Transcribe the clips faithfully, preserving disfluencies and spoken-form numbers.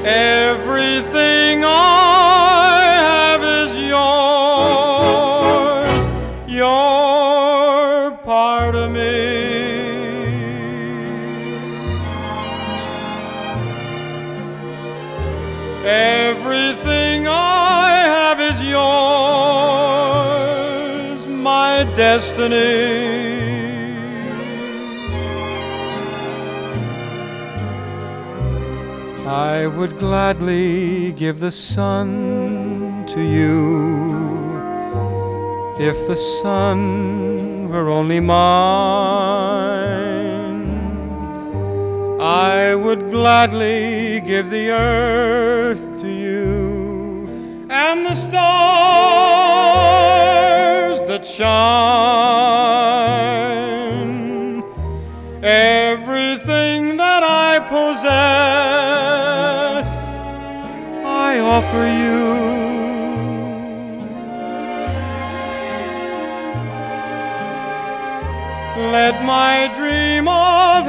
Everything I have is yours. You're part of me. Everything I have is yours, my destiny. I would gladly give the sun to you if the sun were only mine. I would gladly give the earth to you and the stars that shine. Everything that I possess, I offer you. Let my dream of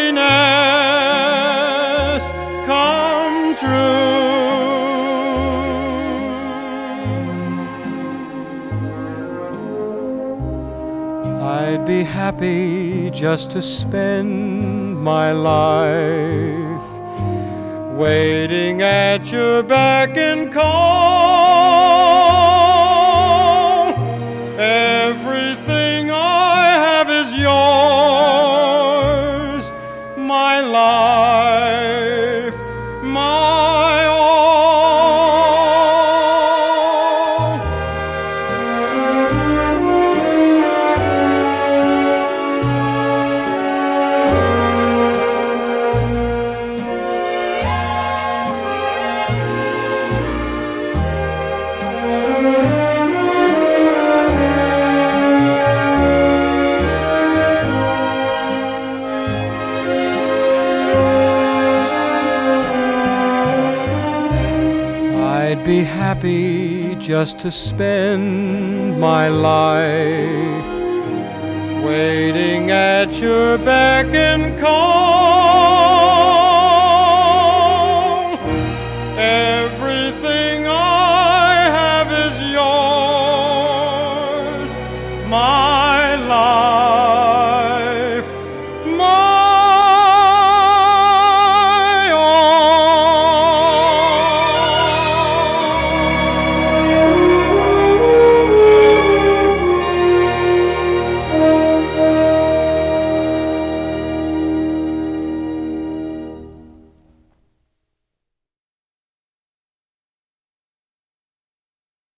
happiness come true. I'd be happy just to spend my life waiting at your beck and call. Everything I have is yours, my life, my all. I'd be happy just to spend my life waiting at your beck and call.